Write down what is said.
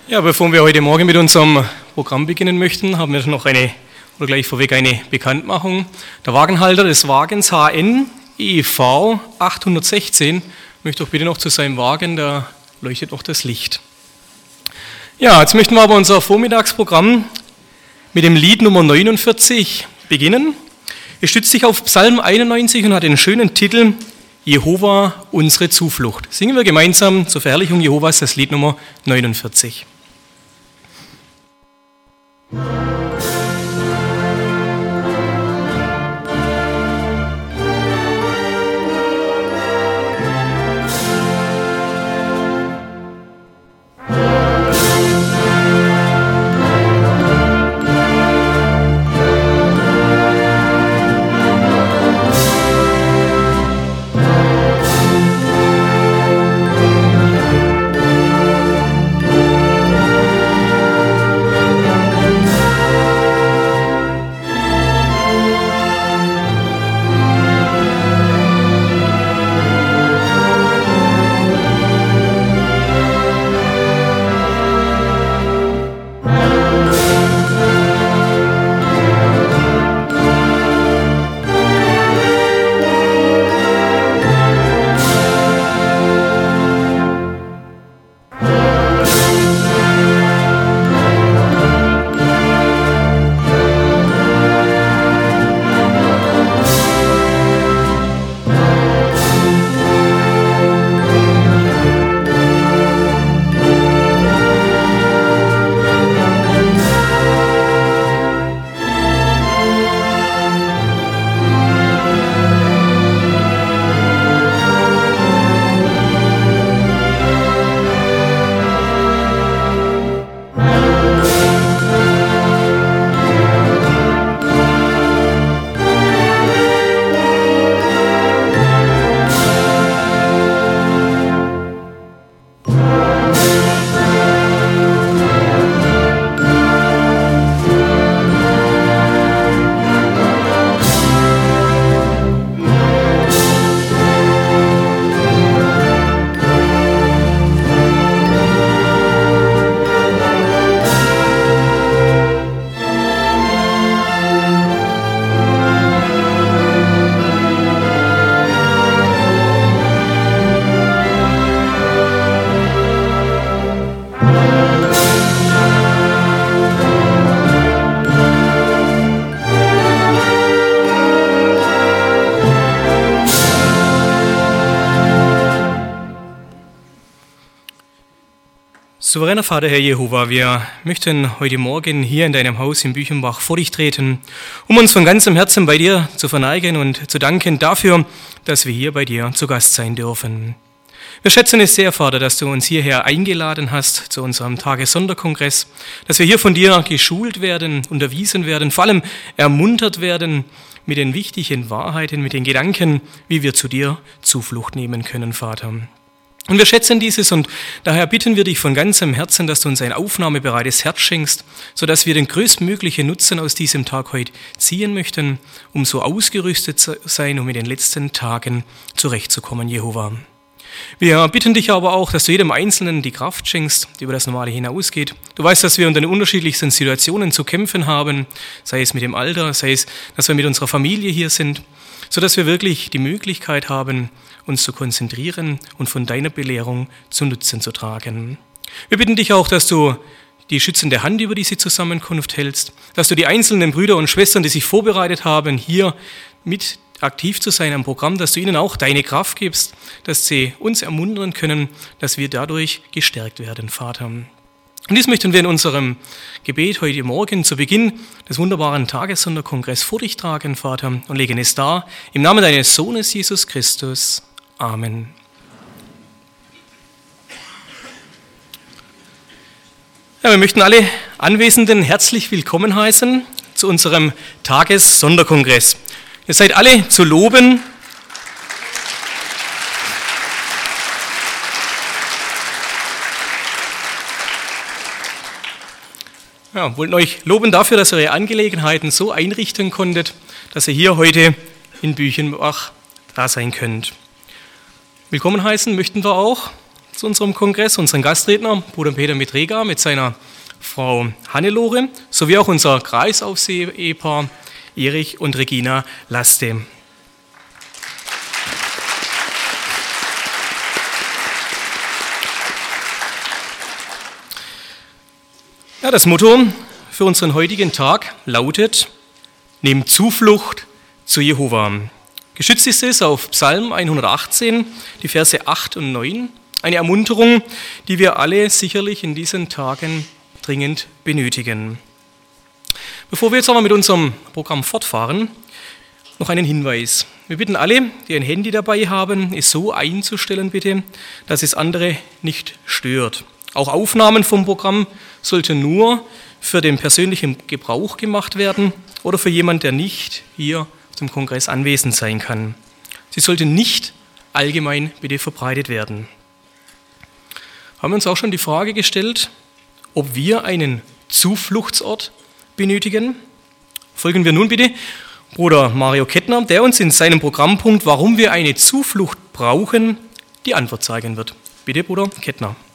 Ja, bevor wir heute Morgen mit unserem Programm beginnen möchten, haben wir noch gleich vorweg eine Bekanntmachung. Der Wagenhalter des Wagens HN EV 816 möchte doch bitte noch zu seinem Wagen, da leuchtet noch das Licht. Ja, jetzt möchten wir aber unser Vormittagsprogramm mit dem Lied Nummer 49 beginnen. Es stützt sich auf Psalm 91 und hat den schönen Titel Jehova, unsere Zuflucht. Singen wir gemeinsam zur Verherrlichung Jehovas das Lied Nummer 49. Souveräner Vater, Herr Jehova, wir möchten heute Morgen hier in deinem Haus in Büchenbach vor dich treten, um uns von ganzem Herzen bei dir zu verneigen und zu danken dafür, dass wir hier bei dir zu Gast sein dürfen. Wir schätzen es sehr, Vater, dass du uns hierher eingeladen hast zu unserem Tagessonderkongress, dass wir hier von dir geschult werden, unterwiesen werden, vor allem ermuntert werden mit den wichtigen Wahrheiten, mit den Gedanken, wie wir zu dir Zuflucht nehmen können, Vater. Und wir schätzen dieses und daher bitten wir dich von ganzem Herzen, dass du uns ein aufnahmebereites Herz schenkst, sodass wir den größtmöglichen Nutzen aus diesem Tag heute ziehen möchten, um so ausgerüstet zu sein, um in den letzten Tagen zurechtzukommen, Jehova. Wir bitten dich aber auch, dass du jedem Einzelnen die Kraft schenkst, die über das Normale hinausgeht. Du weißt, dass wir unter den unterschiedlichsten Situationen zu kämpfen haben, sei es mit dem Alter, sei es, dass wir mit unserer Familie hier sind, sodass wir wirklich die Möglichkeit haben, uns zu konzentrieren und von deiner Belehrung zu Nutzen zu tragen. Wir bitten dich auch, dass du die schützende Hand über diese Zusammenkunft hältst, dass du die einzelnen Brüder und Schwestern, die sich vorbereitet haben, hier mit aktiv zu sein am Programm, dass du ihnen auch deine Kraft gibst, dass sie uns ermuntern können, dass wir dadurch gestärkt werden, Vater. Und dies möchten wir in unserem Gebet heute Morgen zu Beginn des wunderbaren Tagessonderkongresses vor dich tragen, Vater, und legen es dar im Namen deines Sohnes Jesus Christus. Amen. Ja, wir möchten alle Anwesenden herzlich willkommen heißen zu unserem Tagessonderkongress. Ihr seid alle zu loben. Ja, wollten euch loben dafür, dass ihr eure Angelegenheiten so einrichten konntet, dass ihr hier heute in Büchenbach da sein könnt. Willkommen heißen möchten wir auch zu unserem Kongress, unseren Gastredner, Bruder Peter Mitrega mit seiner Frau Hannelore, sowie auch unser Kreisaufseher-Ehepaar Erich und Regina Laste. Ja, das Motto für unseren heutigen Tag lautet: Nehmt Zuflucht zu Jehova. Gestützt ist es auf Psalm 118, die Verse 8 und 9. Eine Ermunterung, die wir alle sicherlich in diesen Tagen dringend benötigen. Bevor wir jetzt aber mit unserem Programm fortfahren, noch einen Hinweis. Wir bitten alle, die ein Handy dabei haben, es so einzustellen bitte, dass es andere nicht stört. Auch Aufnahmen vom Programm sollten nur für den persönlichen Gebrauch gemacht werden oder für jemanden, der nicht hier zum Kongress anwesend sein kann. Sie sollten nicht allgemein bitte verbreitet werden. Haben wir uns auch schon die Frage gestellt, ob wir einen Zufluchtsort benötigen? Folgen wir nun bitte Bruder Mario Kettner, der uns in seinem Programmpunkt, warum wir eine Zuflucht brauchen, die Antwort zeigen wird. Bitte, Bruder Kettner.